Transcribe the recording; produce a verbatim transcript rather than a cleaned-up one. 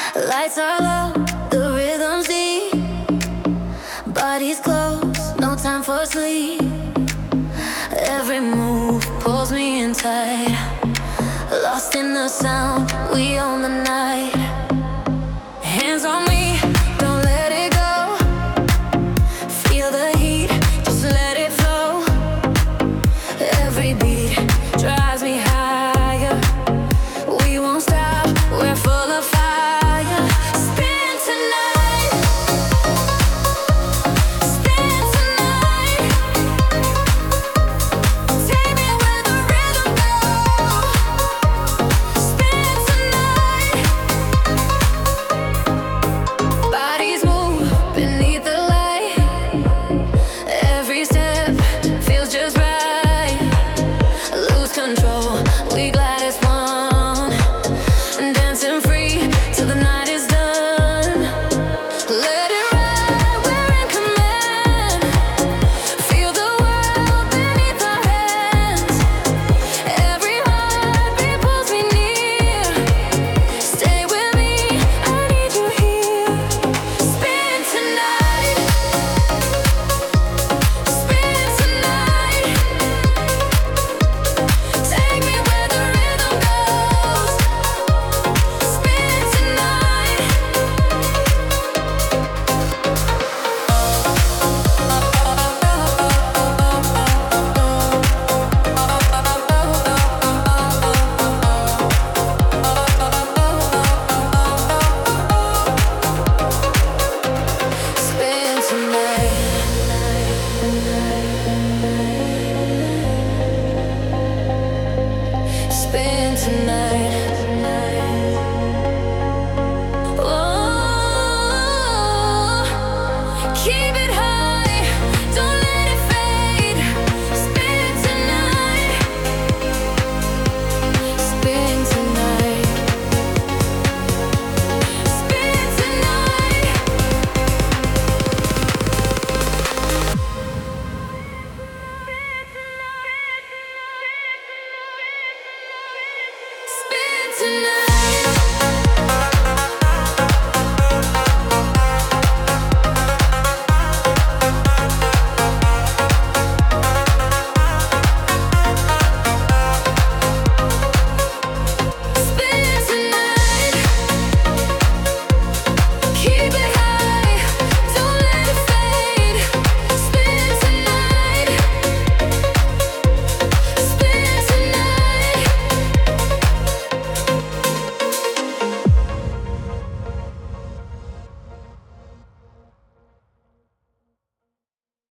Lights are low, the rhythm's deep. Bodies close, no time for sleep. Every move pulls me in tight. Lost in the sound, we own the night. Hands on me, don't let it go. Feel the heat, just let it flow. Every beat drives me higher. We won't stop, we're full of fire. Spin tonight, spin tonight. Take me where the rhythm goes. Spin tonight. Bodies move beneath the light. Every step feels just right. Lose control, we glide as one. Dancing